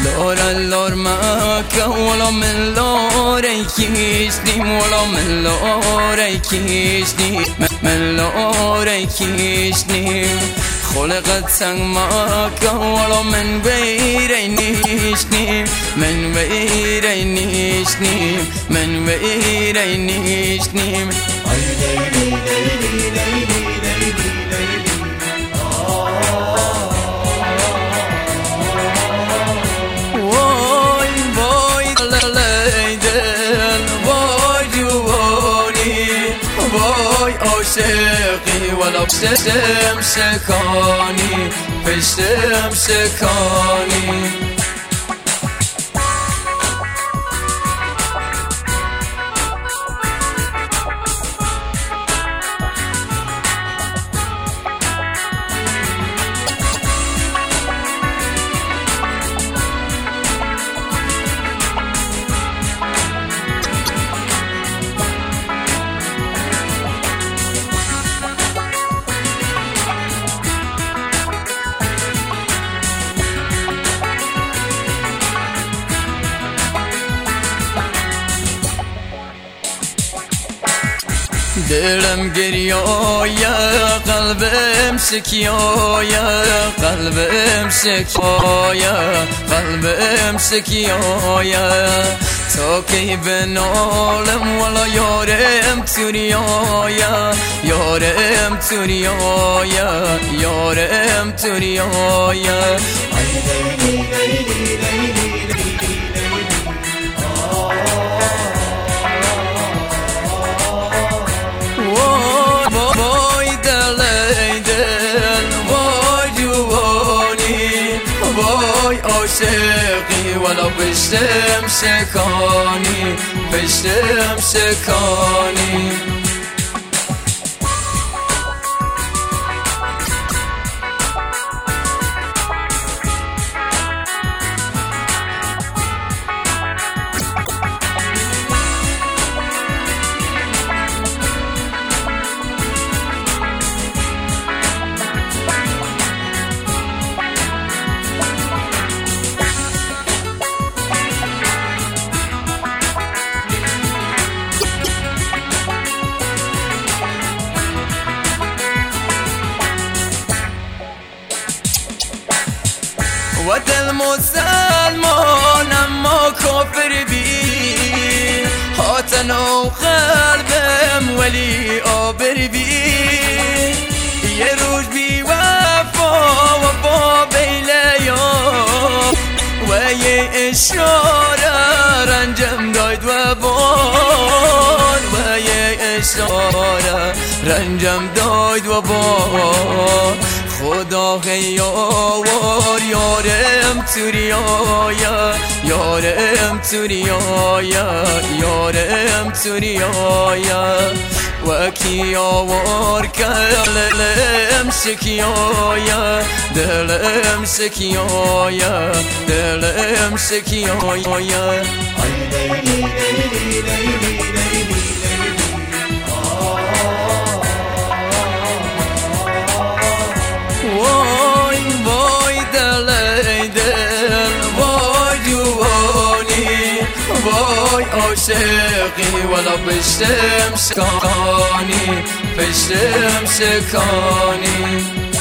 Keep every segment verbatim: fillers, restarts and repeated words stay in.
لورا اللور ماكا ولا من لوري كيشني ولا من لوري كيشني من لوري كيشني خلقت سنگ ماكا ولا من غيري نيشني من غيري نيشني من غيري نيشني عاشقی ولو پشتم سکانی پشتم سکانی دلم گریایا قلبم سکیایا قلبم سکیایا قلبم سکیایا تا کی بنالم ولا یارم توریایا یارم توریایا یارم توریایا عاشقی ولو پشتم سکانی پشتم سکانی و دل مسلمان اما کافر بی حاتن و قلبم ولی آبر بی یه روز بی وفا وفا بیلیا و یه اشاره رنجم داید و بار و یه اشاره رنجم داید و بار خدا خیاوار یارم توریایا یارم توریایا یارم توریایا و کی آوار دلم سکیایا دلم سکیایا دلم سکیایا وای وای دل ای دل وای جوانی وای عاشقی ولو پشتم سکانی پشتم سکانی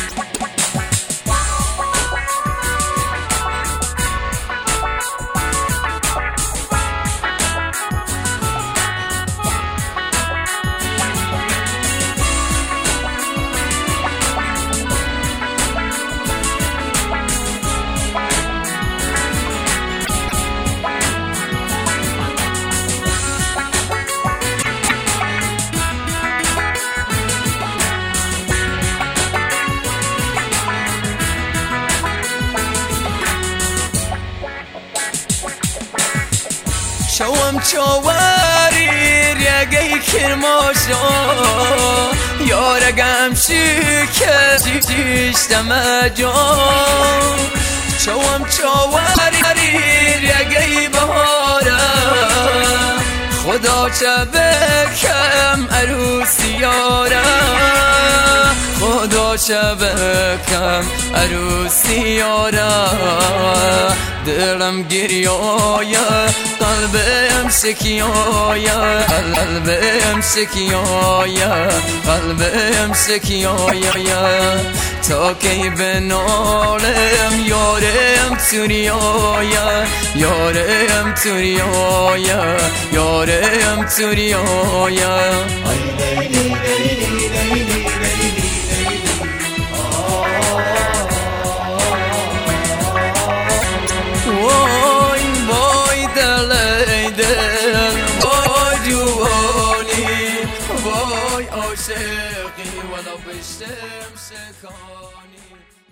شوم چواری رگی کرماشا یارگم شکستی دیشتم جان شوم چواری رگی بهارم خدا چه بکم عروسی یاره خدا چه بکم عروسی یاره دلم گریایه قلبم سکیایه قلبم سکیایه قلبم سکیایه تا کی بنالم یارم توریایه یارم توریایه یارم توریایه وای وای دل ای دل وای جوانی وای عاشقی ولو بشتم سکانی